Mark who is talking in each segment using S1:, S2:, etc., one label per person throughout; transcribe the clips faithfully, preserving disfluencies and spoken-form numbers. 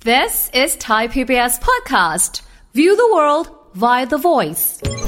S1: This is Thai พี บี เอส podcast. View the world via the voice.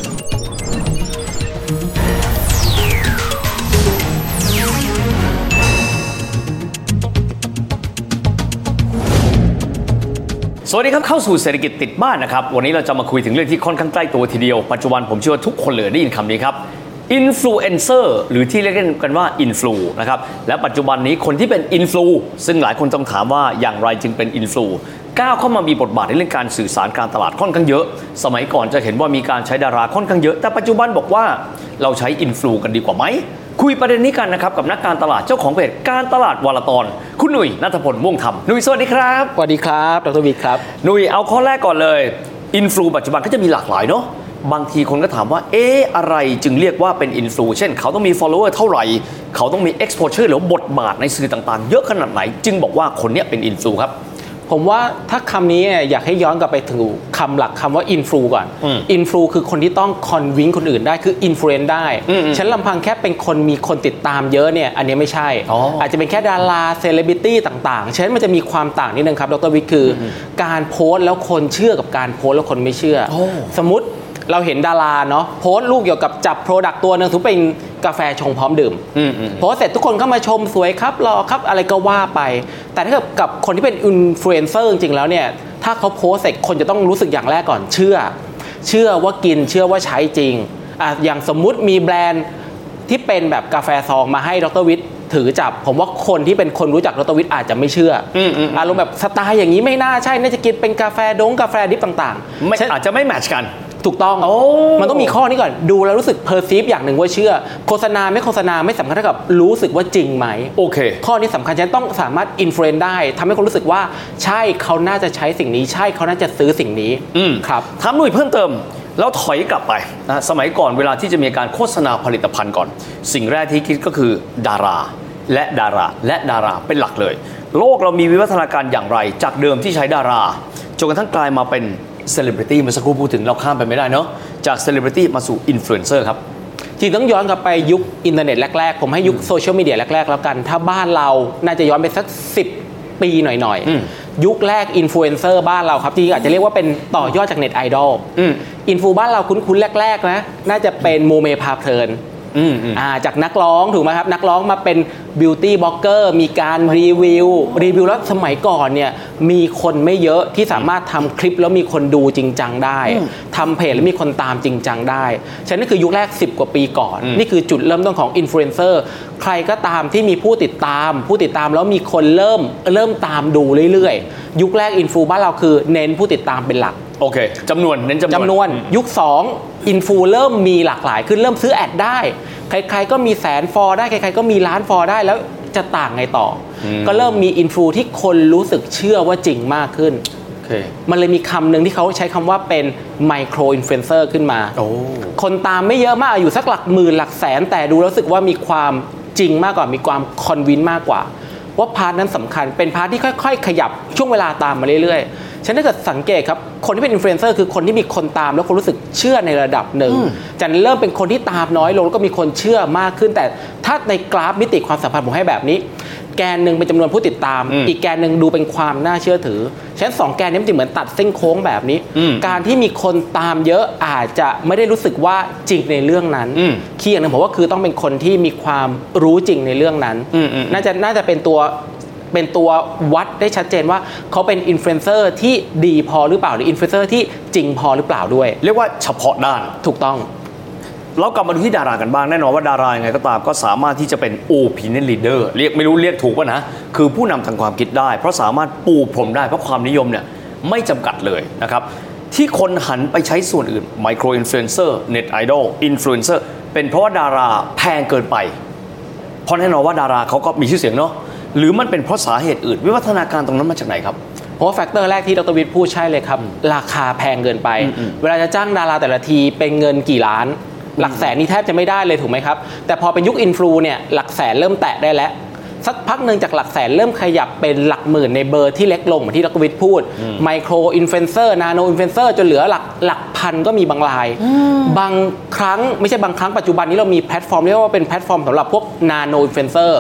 S2: สวัสดีครับเข้าสู่เศรษฐกิจติดบ้านนะครับวันนี้เราจะมาคุยถึงเรื่องที่ค่อนข้างใกล้ตัวทีเดียวปัจจุบันผมเชื่อว่าทุกคนเลยได้ยินคำนี้ครับอินฟลูเอนเซอร์หรือที่เรียกกันว่าอินฟลูนะครับและปัจจุบันนี้คนที่เป็นอินฟลูซึ่งหลายคนต้องถามว่าอย่างไรจึงเป็นอินฟลูก้าวเข้ามามีบทบาทในเรื่องการสื่อสารการตลาดค่อนข้างเยอะสมัยก่อนจะเห็นว่ามีการใช้ดาราค่อนข้างเยอะแต่ปัจจุบันบอกว่าเราใช้อินฟลูกันดีกว่าไหมคุยประเด็นนี้กันนะครับกับนักการตลาดเจ้าของเพจการตลาดวาลตอนคุณหนุ่ยณัฐพลม่วงธรรมหนุ่ยสวัสดีครับ
S3: สวัสดีครับดร.วิทย์ครับ
S2: หนุ่ยเอาข้อแรกก่อนเลยอินฟลูปัจจุบันก็จะมีหลากหลายเนาะบางทีคนก็ถามว่าเอ๊ะอะไรจึงเรียกว่าเป็นอินฟลูเช่นเขาต้องมี follower เท่าไหร่เขาต้องมี exposure หรือบทบาทในสื่อต่างๆเยอะขนาดไหนจึงบอกว่าคนนี้เป็นอินฟลูครับ
S3: ผมว่าถ้าคำนี้อยากให้ย้อนกลับไปถึงคำหลักคำว่าอินฟลูก่อนอินฟลูคือคนที่ต้องคอนวินคนอื่นได้คืออินฟลูเอนซ์ได้ฉันลำพังแค่เป็นคนมีคนติดตามเยอะเนี่ยอันนี้ไม่ใช่ อ, อาจจะเป็นแค่ดาราเซเลบริตี้ต่างๆฉะนั้นมันจะมีความต่างนิดนึงครับดร.วิทย์คือการโพสต์แล้วคนเชื่อกับการโพสต์แล้วคนไม่เชื่อสมมุติเราเห็นดาราเนาะโพสต์รูปเกี่ยวกับจับโปรดักต์ตัวนึงถือเป็นกาแฟชงพร้อมดื่มโพสต์เสร็จทุกคนเข้ามาชมสวยครับรอครับอะไรก็ว่าไปแต่ถ้าเกิดกับคนที่เป็นอินฟลูเอนเซอร์จริงๆแล้วเนี่ยถ้าเขาโพสต์เสร็จคนจะต้องรู้สึกอย่างแรกก่อนเชื่อเชื่อว่ากินเชื่อว่าใช้จริงอ่ะอย่างสมมุติมีแบรนด์ที่เป็นแบบกาแฟซองมาให้ดร.วิทย์ถือจับผมว่าคนที่เป็นคนรู้จักดร.วิทย์อาจจะไม่เชื่ออารมณ์แบบสไตล์อย่างนี้ไม่น่าใช่น่าจะกินเป็นกาแฟดงกาแฟดิบต่าง
S2: ๆอาจจะไม่แมทช์กัน
S3: ถูกต้องมันต้องมีข้อนี้ก่อนดูแล้วรู้สึกเพอร์ซีฟอย่างหนึ่งว่าเชื่อโฆษณาไม่โฆษณาไม่สำคัญเท่ากับรู้สึกว่าจริงไหม
S2: โอเค
S3: ข้อนี้สำคัญฉันต้องสามารถอินฟลูเอนซ์ได้ทำให้คนรู้สึกว่าใช่เขาน่าจะใช้สิ่งนี้ใช่เขาน่าจะซื้อสิ่งนี้ครับ
S2: ถามหน่วยเพิ่มเติมแล้วถอยกลับไปนะสมัยก่อนเวลาที่จะมีการโฆษณาผลิตภัณฑ์ก่อนสิ่งแรกที่คิดก็คือดาราและดาราและดาราเป็นหลักเลยโลกเรามีวิวัฒนาการอย่างไรจากเดิมที่ใช้ดาราจนกระทั่งกลายมาเป็นเซเลบริตี้เมื่อสักครู่พูดถึงเราข้ามไปไม่ได้เนาะจากเซเลบริตี้มาสู่อินฟลูเอนเซอร์ครับ
S3: จริงต้องย้อนกลับไปยุคอินเทอร์เน็ตแรกๆผมให้ยุคโซเชียลมีเดียแรกๆแล้วกันถ้าบ้านเราน่าจะย้อนไปสักสิบปีหน่อยๆยุคแรกอินฟลูเอนเซอร์บ้านเราครับจริงอาจจะเรียกว่าเป็นต่อยอดจากเน็ตไอดอลอินฟูบ้านเราคุ้นๆแรกๆนะน่าจะเป็นโมเมพาเพลินอ่าจากนักร้องถูกไหมครับนักร้องมาเป็นบิวตี้บล็อกเกอร์มีการรีวิวรีวิวแล้วสมัยก่อนเนี่ยมีคนไม่เยอะที่สามารถทำคลิปแล้วมีคนดูจริงจังได้ทำเพจแล้วมีคนตามจริงจังได้ฉะนั้นนี่คือยุคแรกสิบกว่าปีก่อนนี่คือจุดเริ่มต้นของอินฟลูเอนเซอร์ใครก็ตามที่มีผู้ติดตามผู้ติดตามแล้วมีคนเริ่มเริ่มตามดูเรื่อยๆยุคแรกอินฟูบ้านเราคือเน้นผู้ติดตามเป็นหลัก
S2: โอเคจำนวนเน้นจำนวน
S3: จำนวนยุคสองอินฟูเริ่มมีหลากหลายขึ้นเริ่มซื้อแอดได้ใครๆก็มีแสนฟอลได้ใครๆก็มีล้านฟอลได้แล้วจะต่างไงต่อก็เริ่มมีอินฟูที่คนรู้สึกเชื่อว่าจริงมากขึ้น
S2: okay.
S3: มันเลยมีคำหนึ่งที่เขาใช้คำว่าเป็นไมโครอินฟลูเอนเซอร์ขึ้นมา
S2: oh.
S3: คนตามไม่เยอะมากอยู่สักหลักหมื่นหลักแสนแต่ดูแล้วรู้สึกว่ามีความจริงมากกว่ามีความคอนวินมากกว่าว่าพาร์ทนั้นสำคัญเป็นพาร์ทที่ค่อยๆขยับช่วงเวลาตามมาเรื่อยๆฉะนั้นถ้าเกิดสังเกตครับคนที่เป็นอินฟลูเอนเซอร์คือคนที่มีคนตามแล้วคนรู้สึกเชื่อในระดับหนึ่งจากนั้นเริ่มเป็นคนที่ตามน้อยลงแล้วก็มีคนเชื่อมากขึ้นแต่ถ้าในกราฟมิติความสัมพันธ์ผมให้แบบนี้แกนหนึ่งเป็นจำนวนผู้ติดตามอีกแกนหนึ่งดูเป็นความน่าเชื่อถือฉะนั้นสองแกนนี้มันจะเหมือนตัดเส้นโค้งแบบนี้การที่มีคนตามเยอะอาจจะไม่ได้รู้สึกว่าจริงในเรื่องนั้นคีย์อย่างนึงผมว่าคือต้องเป็นคนที่มีความรู้จริงในเรื่องนั้นน่าจะน่าจะเป็นตัวเป็นตัววัดได้ชัดเจนว่าเขาเป็นอินฟลูเอนเซอร์ที่ดีพอหรือเปล่าหรืออินฟลูเอนเซอร์ที่จริงพอหรือเปล่าด้วย
S2: เรียกว่าเฉพาะด้าน
S3: ถูกต้อง
S2: เรากลับมาดูที่ดารากันบ้างแน่นอนว่าดารายังไงก็ตามก็สามารถที่จะเป็น opinion leader เรียกไม่รู้เรียกถูกป่ะนะคือผู้นำทางความคิดได้เพราะสามารถปูพรมได้เพราะความนิยมเนี่ยไม่จำกัดเลยนะครับที่คนหันไปใช้ส่วนอื่น micro influencer net idol influencer เป็นเพราะว่าดาราแพงเกินไปเพราะแน่นอนว่าดาราเขาก็มีชื่อเสียงเนาะหรือมันเป็นเพราะสาเหตุอื่นวิวัฒนาการตรงนั้นมาจากไหนครับ
S3: เพราะแฟกเตอร์แรกที่ดร.วิทย์พูดใช่เลยครับราคาแพงเกินไปเวลาจะจ้างดาราแต่ละทีเป็นเงินกี่ล้านหลักแสนนี่แทบจะไม่ได้เลยถูกไหมครับแต่พอเป็นยุคอินฟลูเนี่ยหลักแสนเริ่มแตะได้แล้วสักพักหนึ่งจากหลักแสนเริ่มขยับเป็นหลักหมื่นในเบอร์ที่เล็กลงเหมือนที่ดร.วิทย์พูดไมโครอินฟลูเอนเซอร์นาโนอินฟลูเอนเซอร์จนเหลือหลักหลักพันก็มีบางรายบางครั้งไม่ใช่บางครั้งปัจจุบันนี้เรามีแพลตฟอร์มเรียกว่าเป็นแพลตฟอร์มสำหรับพวกนาโนอินฟลูเอนเซอร์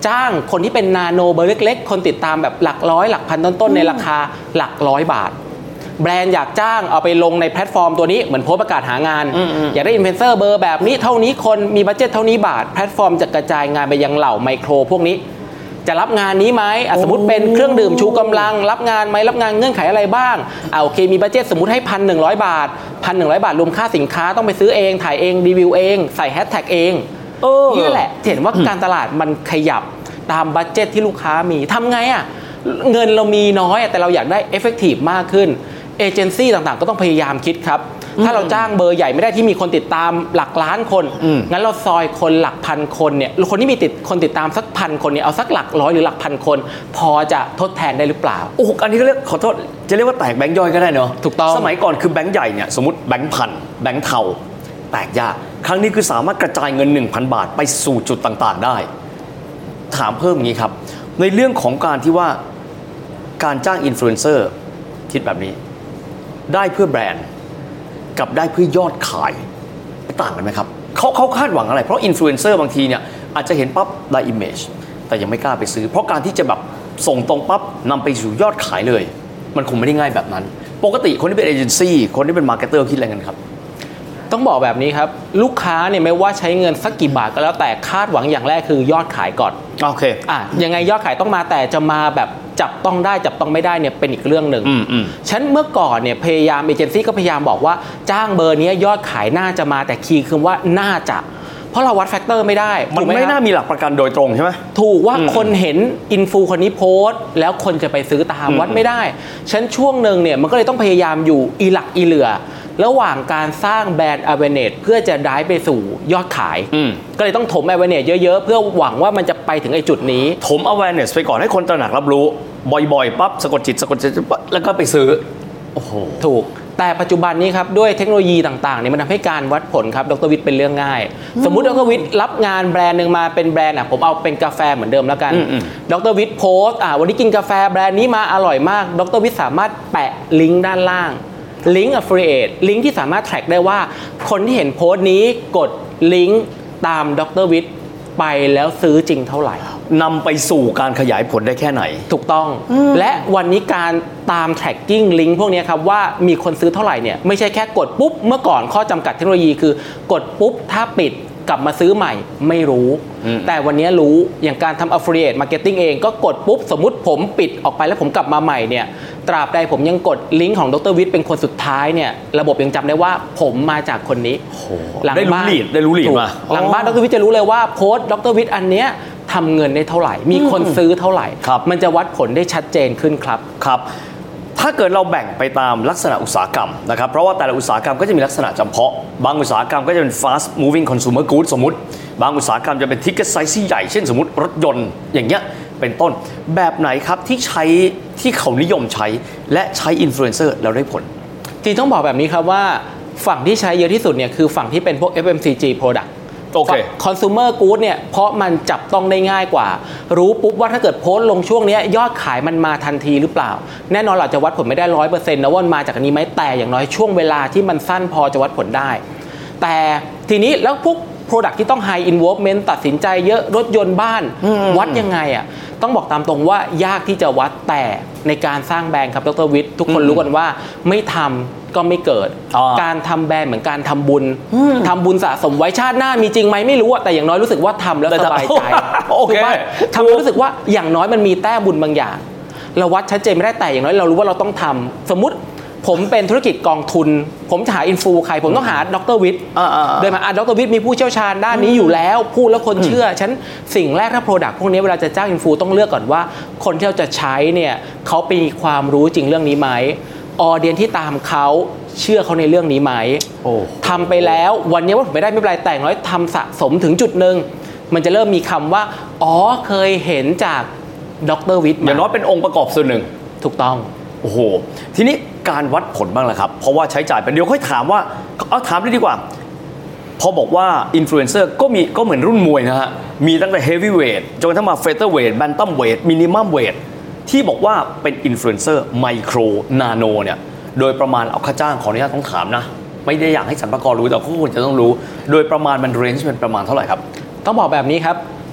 S3: จ้างคนที่เป็นนาโนเบอร์เล็กๆคนติดตามแบบหลักร้อยหลักพันต้นๆในราคาหลักร้อยบาทแบรนด์อยากจ้างเอาไปลงในแพลตฟอร์มตัวนี้เหมือนโพสต์ประกาศหางานอยากได้อินฟลูเอนเซอร์เบอร์แบบนี้เท่านี้คนมีบัดเจ็ตเท่านี้บาทแพลตฟอร์มจะกระจายงานไปยังเหล่าไมโครพวกนี้จะรับงานนี้ไหมสมมติเป็นเครื่องดื่มชูกำลังรับงานไหมรับงานเงื่อนไขอะไรบ้างเอาโอเคมีบัดเจ็ตสมมติให้พันหนึ่งร้อยบาทพันหนึ่งร้อยบาทรวมค่าสินค้าต้องไปซื้อเองถ่ายเองรีวิวเองใส่แฮชแท็กเองนี่แหละเห็นว่าการตลาดมันขยับตามบัดเจ็ตที่ลูกค้ามีทำไงอ่ะเงินเรามีน้อยแต่เราอยากได้เอฟเฟกตีฟมากขึ้นเอเจนซี่ต่างๆก็ต้องพยายามคิดครับถ้าเราจ้างเบอร์ใหญ่ไม่ได้ที่มีคนติดตามหลักล้านคนงั้นเราซอยคนหลักพันคนเนี่ยคนที่มีติดคนติดตามสักพันคนเนี่ยเอาสักหลักร้อยหรือหลักพันคนพอจะทดแทนได้หรือเปล่า
S2: โอ้อันนี้ก็เรียกขอโทษจะเรียกว่าแตกแบงค์ย่อยก็ได้เนาะ
S3: ถูกต้อง
S2: สมัยก่อนคือแบงค์ใหญ่เนี่ยสมมติแบงค์พันแบงค์เทาแตกยากครั้งนี้คือสามารถกระจายเงิน หนึ่งพัน บาทไปสู่จุดต่างๆได้ถามเพิ่มอย่างนี้ครับในเรื่องของการที่ว่าการจ้างอินฟลูเอนเซอร์คิดแบบนี้ได้เพื่อแบรนด์กับได้เพื่อยอดขายต่างกันไหมครับเขาเขาคาดหวังอะไรเพราะอินฟลูเอนเซอร์บางทีเนี่ยอาจจะเห็นปั๊บได้อิมเมจแต่ยังไม่กล้าไปซื้อเพราะการที่จะแบบส่งตรงปั๊บนำไปสู่ยอดขายเลยมันคงไม่ได้ง่ายแบบนั้นปกติคนที่เป็นเอเจนซี่คนที่เป็นมาร์เก็ตเตอร์คิดอะไรกันครับ
S3: ต้องบอกแบบนี้ครับลูกค้าเนี่ยไม่ว่าใช้เงินสักกี่บาทก็แล้วแต่คาดหวังอย่างแรกคือยอดขายก่อน
S2: โอเค
S3: อ่ะยังไงยอดขายต้องมาแต่จะมาแบบจับต้องได้จับต้องไม่ได้เนี่ยเป็นอีกเรื่องหนึ่งฉันเมื่อก่อนเนี่ยพยายามเอเจนซี่ก็พยายามบอกว่าจ้างเบอร์นี้ยอดขายน่าจะมาแต่คีย์คือว่าน่าจะเพราะเราวัดแฟกเตอร์ไม่ได้
S2: มันไม่น่ามีหลักประกันโดยตรงใช่ไหม
S3: ถูกว่าคนเห็นอินฟูคนนี้โพสต์แล้วคนจะไปซื้อตามวัดไม่ได้ฉันช่วงหนึ่งเนี่ยมันก็เลยต้องพยายามอยู่อีหลักอีเหลือระหว่างการสร้างแบรนด์ awareness เพื่อจะได้ไปสู่ยอดขายก็เลยต้องถม awareness เยอะๆเพื่อหวังว่ามันจะไปถึงไอ้จุดนี้
S2: ถม awareness ไปก่อนให้คนตระหนักรับรู้บ่อยๆปั๊บสะกดจิตสะกดจิตแล้วก็ไปซื้อโอ้โห
S3: ถูกแต่ปัจจุบันนี้ครับด้วยเทคโนโลยีต่างๆเนี่ยมันทำให้การวัดผลครับดร.วิทย์เป็นเรื่องง่ายสมมุติดร.วิทย์รับงานแบรนด์นึงมาเป็นแบรนด์อ่ะผมเอาเป็นกาแฟเหมือนเดิมแล้วกันดร.วิทย์โพสต์อ่ะวันนี้กินกาแฟแบรนด์นี้มาอร่อยมากดร.วิทย์สามารถแปะลิงก์ด้านล่างลิงก์ affiliate ลิงก์ที่สามารถ track ได้ว่าคนที่เห็นโพสต์นี้กดลิงก์ตามดร.วิทย์ไปแล้วซื้อจริงเท่าไหร่
S2: นำไปสู่การขยายผลได้แค่ไหน
S3: ถูกต้องและวันนี้การตาม tracking ลิงก์พวกนี้ครับว่ามีคนซื้อเท่าไหร่เนี่ยไม่ใช่แค่กดปุ๊บเมื่อก่อนข้อจำกัดเทคโนโลยีคือกดปุ๊บถ้าปิดกลับมาซื้อใหม่ไม่รู้แต่วันนี้รู้อย่างการทำ affiliate marketing เองก็กดปุ๊บสมมุติผมปิดออกไปแล้วผมกลับมาใหม่เนี่ยตราบใดผมยังกดลิงก์ของดร.วิทย์เป็นคนสุดท้ายเนี่ยระบบยังจำได้ว่าผมมาจากคนนี้
S2: หลังบ้านได้รู้ลีดมา
S3: หลังบ้านดร.วิทย์จะรู้เลยว่าโพสต์ดร.วิทย์อันเนี้ยทำเงินได้เท่าไหร่มีคนซื้อเท่าไหร่มันจะวัดผลได้ชัดเจนขึ้นครับ
S2: ครับถ้าเกิดเราแบ่งไปตามลักษณะอุตสาหกรรมนะครับเพราะว่าแต่ละอุตสาหกรรมก็จะมีลักษณะจำเพาะบางอุตสาหกรรมก็จะเป็น fast moving consumer goods สมมุติบางอุตสาหกรรมจะเป็น ticket size ที่ใหญ่เช่นสมมุติรถยนต์อย่างเงี้ยเป็นต้นแบบไหนครับที่ใช้ที่เขานิยมใช้และใช้อินฟลูเอนเซอร์แล้วได้ผล
S3: จริงต้องบอกแบบนี้ครับว่าฝั่งที่ใช้เยอะที่สุดเนี่ยคือฝั่งที่เป็นพวก เอฟ เอ็ม ซี จี product
S2: โอเค
S3: consumer good เนี่ยเพราะมันจับต้องได้ง่ายกว่ารู้ปุ๊บว่าถ้าเกิดโพสต์ลงช่วงนี้ยอดขายมันมาทันทีหรือเปล่าแน่นอนเราจะวัดผลไม่ได้ ร้อยเปอร์เซ็นต์ นะว่ามันมาจากอันนี้ไหมแต่อย่างน้อยช่วงเวลาที่มันสั้นพอจะวัดผลได้แต่ทีนี้แล้วพวก product ที่ต้อง high involvement ตัดสินใจเยอะรถยนต์บ้านวัดยังไงอ่ะต้องบอกตามตรงว่ายากที่จะวัดแต่ในการสร้างแบรนด์ครับดร.วิทย์ทุกคนรู้กันว่าไม่ทำก็ไม่เกิดการทำแบรนด์เหมือนการทำบุญทำบุญสะสมไว้ชาติหน้ามีจริงไหมไม่รู้แต่อย่างน้อยรู้สึกว่าทำแล้วสบายใจถูกไหมทำแล้วรู้สึกว่าอย่างน้อยมันมีแต้บุญบางอย่างเราวัดชัดเจนไม่ได้แต่อย่างน้อยเรารู้ว่าเราต้องทำสมมุติผมเป็นธุรกิจกองทุนผมจะหาอินฟูใครผมต้องหาดร.วิทย์โดยมาดร.วิทย์มีผู้เชี่ยวชาญด้านนี้อยู่แล้วพูดแล้วคนเชื่อฉันสิ่งแรกถ้าโปรดักต์พวกนี้เวลาจะจ้างอินฟูต้องเลือกก่อนว่าคนที่เราจะใช้เนี่ยเขามีความรู้จริงเรื่องนี้ไหมออเดียนที่ตามเขาเชื่อเขาในเรื่องนี้ไหมทำไปแล้ววันนี้ว่าผมไม่ได้ไม่เป็นไรแต่น้อยทำสะสมถึงจุดหนึ่งมันจะเริ่มมีคำว่าอ๋อเคยเห็นจากดร.วิทย์
S2: อย่างน้อยเป็นองค์ประกอบส่วนหนึ่ง
S3: ถูกต้อง
S2: โอ้โหทีนี้การวัดผลบ้างล่ะครับเพราะว่าใช้จ่ายเป็นเดียวค่อยถามว่าเอาถามได้ดีกว่าพอบอกว่าอินฟลูเอนเซอร์ก็มีก็เหมือนรุ่นมวยนะฮะมีตั้งแต่เฮฟวี่เวทจนกระทั่งมาเฟเธอร์เวทแบนตัมเวทมินิมัมเวทที่บอกว่าเป็นอินฟลูเอนเซอร์ไมโครนาโนเนี่ยโดยประมาณเอาค่าจ้างขออนุญาตต้องถามนะไม่ได้อยากให้สรรพากรรู้แต่ก็ควรจะต้องรู้โดยประมาณมันเรนจ์เป็นประมาณเท่าไหร่ครับ
S3: ต้องบอกแบบนี้ครับ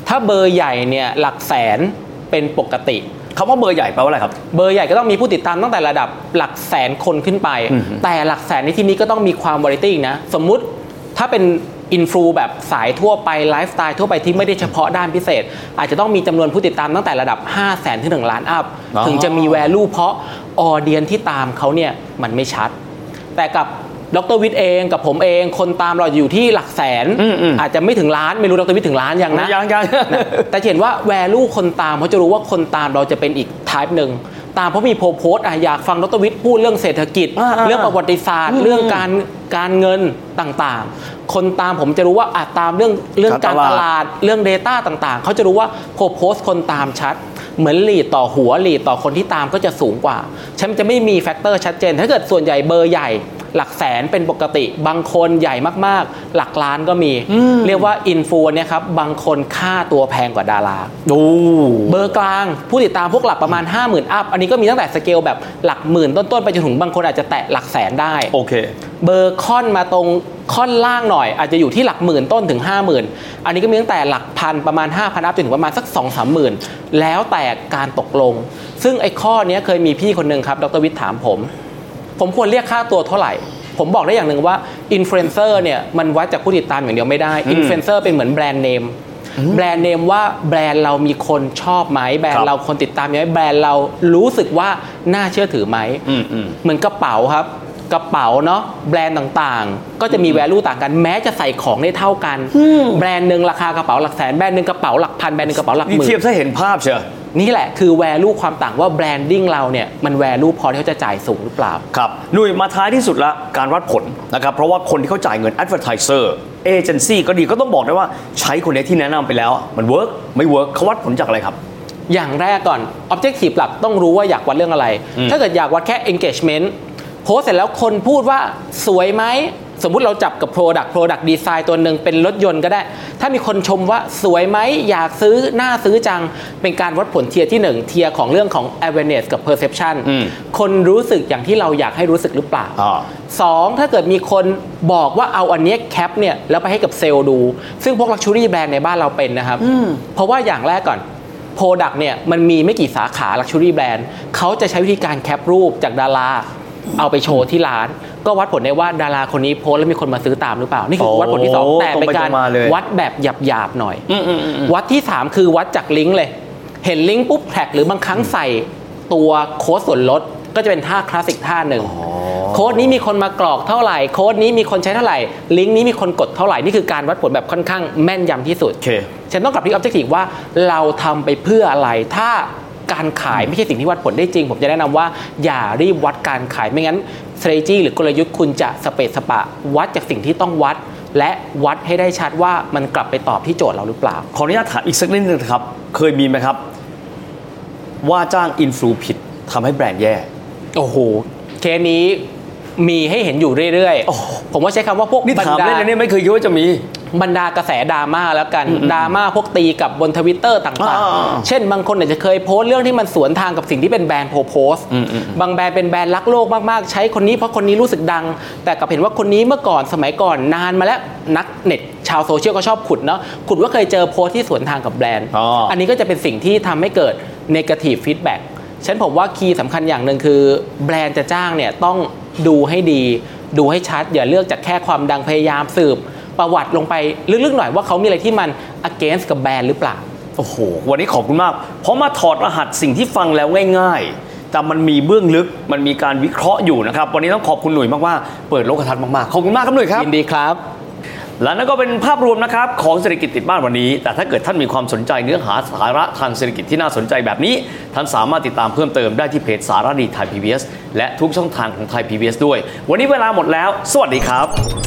S3: ถ้าเบอร์ใหญ่เนี่ยหลักแสนเป็นปกติ
S2: คำว่าเบอร์ใหญ่แปลว่าอะไรครับ
S3: เบอร์ใหญ่ก็ต้องมีผู้ติดตามตั้งแต่ระดับหลักแสนคนขึ้นไปแต่หลักแสนในที่นี้ก็ต้องมีความวาไรตี้นะสมมุติถ้าเป็นอินฟลูแบบสายทั่วไปไลฟ์สไตล์ทั่วไปที่ไม่ได้เฉพาะด้านพิเศษอาจจะต้องมีจำนวนผู้ติดตามตั้งแต่ระดับ ห้าแสน ถึง หนึ่ง ล้านอัพถึงจะมี value เพราะออเดียนที่ตามเขาเนี่ยมันไม่ชัดแต่กับดร.วิทย์เองกับผมเองคนตามเราอยู่ที่หลักแสน อ, อาจจะไม่ถึงล้านไม่รู้ดร.วิทย์ถึงล้านยังนะ
S2: ยังยัง
S3: แต่เห็นว่า value คนตามเขาจะรู้ว่าคนตามเราจะเป็นอีก type นึงตามเพราะมีโพสต์อยากฟังดร.วิทย์พูดเรื่องเศรษฐกิจเรื่องประวัติศาสตร์เรื่องการการเงินต่างๆคนตามผมจะรู้ว่าอาจตามเรื่องเรื่องการตลาดเรื่อง data ต่างๆเขาจะรู้ว่าโพสต์คนตามชัดเหมือนลีดต่อหัวลีดต่อคนที่ตามก็จะสูงกว่าฉันจะไม่มีแฟกเตอร์ชัดเจนถ้าเกิดส่วนใหญ่เบอร์ใหญ่หลักแสนเป็นปกติบางคนใหญ่มากๆหลักล้านก็มีเรียกว่าอินฟูเนี่ยครับบางคนค่าตัวแพงกว่าดารา
S2: ดู
S3: เบอร์กลางผู้ติดตามพวกหลักประมาณ ห้าหมื่น อัพอันนี้ก็มีตั้งแต่สเกลแบบหลักหมื่นต้นๆไปจนถึงบางคนอาจจะแตะหลักแสนได้
S2: โอเค
S3: เบอร์ค่อนมาตรงค่อนล่างหน่อยอาจจะอยู่ที่หลักหมื่นต้นถึง ห้าหมื่น อันนี้ก็มีตั้งแต่หลักพันประมาณ ห้าพัน อัพจนถึงประมาณสัก สองถึงสามหมื่น แล้วแต่การตกลงซึ่งไอ้ข้อนี้เคยมีพี่คนนึงครับดร.วิทย์ถามผมผมควรเรียกค่าตัวเท่าไหร่ผมบอกได้อย่างหนึ่งว่าอินฟลูเอนเซอร์เนี่ยมันวัดจากผู้ติดตามอย่างเดียวไม่ได้อินฟลูเอนเซอร์เป็นเหมือนแบรนด์เนมแบรนด์เนมว่าแบรนด์เรามีคนชอบไหมแบรนด์เราคนติดตามไหมแบรนด์เรารู้สึกว่าน่าเชื่อถือไหมเหมือนกระเป๋าครับกระเป๋าเนาะแบรนด์ต่างๆก็จะมี value ต่างกันแม้จะใส่ของได้เท่ากันแบรนด์นึงราคากระเป๋าหลักแสนแบรนด์นึงกระเป๋าหลักพันแบรนด์นึงกระเป๋าหลักหมื่น
S2: เทียบให้เห็นภาพเชียว
S3: นี่แหละคือ value ความต่างว่าแบรนดิ้งเราเนี่ยมัน value พอที่เขาจะจ่ายสูงหรือเปล่า
S2: ครับหนุ่ยมาท้ายที่สุดละการวัดผลนะครับเพราะว่าคนที่เขาจ่ายเงิน advertiser agency ก็ดีก็ต้องบอกได้ว่าใช้คนนี้ที่แนะนำไปแล้วมัน work ไม่ work เขาวัดผลจากอะไรครับ
S3: อย่างแรกก่อน objective หลักต้องรู้ว่าอยากวัดเรื่องอะไรถ้าเกิดอยากวัดแค่ engagement โพสเสร็จแล้วคนพูดว่าสวยไหมสมมุติเราจับกับ product product design ตัวหนึ่งเป็นรถยนต์ก็ได้ถ้ามีคนชมว่าสวยไหมอยากซื้อน่าซื้อจังเป็นการวัดผลเทียร์ที่หนึ่งเทียร์ของเรื่องของ awareness กับ perception คนรู้สึกอย่างที่เราอยากให้รู้สึกหรือเปล่าสองถ้าเกิดมีคนบอกว่าเอาอันนี้แคปเนี่ยแล้วไปให้กับเซลล์ดูซึ่งพวก luxury brand ในบ้านเราเป็นนะครับเพราะว่าอย่างแรกก่อน product เนี่ยมันมีไม่กี่สาขา luxury brand เขาจะใช้วิธีการแคปรูปจากดาราเอาไปโชว์ที่ร้านก็วัดผลได้ว่าดาราคนนี้โพสแล้วมีคนมาซื้อตามหรือเปล่านี่คือวัดผลที่สองแต่เป็นการวัดแบบหยาบๆหน่อยวัดที่สามคือวัดจากลิงก์เลยเห็นลิงก์ปุ๊บแท็กหรือบางครั้งใส่ตัวโค้ดส่วนลดก็จะเป็นท่าคลาสสิกท่าหนึ่งโค้ดนี้มีคนมากรอกเท่าไหร่โค้ดนี้มีคนใช้เท่าไหร่ลิงก์นี้มีคนกดเท่าไหร่นี่คือการวัดผลแบบค่อนข้างแม่นยำที่สุด
S2: okay.
S3: ฉันต้องกลับที่ objective ว่าเราทำไปเพื่ออะไรถ้าการขายไม่ใช่สิ่งที่วัดผลได้จริงผมจะแนะนำว่าอย่ารีบวัดการขายไม่งั้น strategy หรือกลยุทธ์คุณจะสเปซสปะวัดจากสิ่งที่ต้องวัดและวัดให้ได้ชัดว่ามันกลับไปตอบที่โจทย์เราหรือเปล่า
S2: ขออนุญาตถามอีกสักนิดนึงครับเคยมีไหมครับว่าจ้างอินฟลูผิดทำให้แบรนด์แย่
S3: โอ้โหเคสนี้มีให้เห็นอยู่เรื่อยๆผมว่าใช้คำว่าพวก
S2: บรรดาเนี่ยไม่เคยคิดว่าจะมี
S3: บรรดากระแสดราม่าแล้วกันดราม่าพวกตีกับบน Twitter ต่างๆเช่นบางคนอาจจะเคยโพสต์เรื่องที่มันสวนทางกับสิ่งที่เป็นแบรนด์โพสต์บางแบรนด์เป็นแบรนด์รักโลกมากๆใช้คนนี้เพราะคนนี้รู้สึกดังแต่กับเห็นว่าคนนี้เมื่อก่อนสมัยก่อนนานมาแล้วนักเน็ตชาวโซเชียลก็ชอบขุดเนาะขุดว่าเคยเจอโพสต์ที่สวนทางกับแบรนด์ อ, อันนี้ก็จะเป็นสิ่งที่ทำให้เกิด negative feedback ฉันผมว่าคีย์สำคัญอย่างหนึ่งคือแบรนด์จะจ้างเนี่ยต้องดูให้ดีดูให้ชัดอย่าเลือกจากแค่ความดังพยายามสืบประวัติลงไปลึกๆหน่อยว่าเขามีอะไรที่มัน against กับแบรนด์หรือเปล่า
S2: โอ้โหวันนี้ขอบคุณมากเพราะมาถอดรหัสสิ่งที่ฟังแล้วง่ายๆแต่มันมีเบื้องลึกมันมีการวิเคราะห์อยู่นะครับวันนี้ต้องขอบคุณหนุ่ยมากๆเปิดโลกทัศน์มากๆขอบคุณมากครับหนุ่ยครับ
S3: ยินดีครับ
S2: และนั่นก็เป็นภาพรวมนะครับของเศรษฐกิจติดบ้านวันนี้แต่ถ้าเกิดท่านมีความสนใจเนื้อหาสาระทางเศรษฐกิจที่น่าสนใจแบบนี้ท่านสามารถติดตามเพิ่มเติมได้ที่เพจสารดีไทย พี บี เอส และทุกช่องทางของไทย พี บี เอส ด้วยวันนี้เวลาหมดแล้วสวัสดีครับ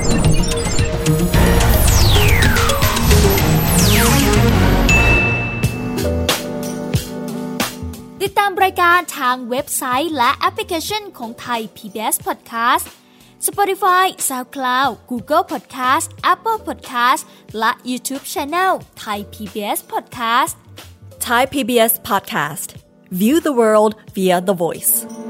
S1: ติดตามรายการทางเว็บไซต์และแอปพลิเคชันของไทย พี บี เอส Podcast Spotify, SoundCloud, Google Podcast, Apple Podcast และ YouTube Channel Thai พี บี เอส Podcast
S4: Thai พี บี เอส Podcast View the world via the voice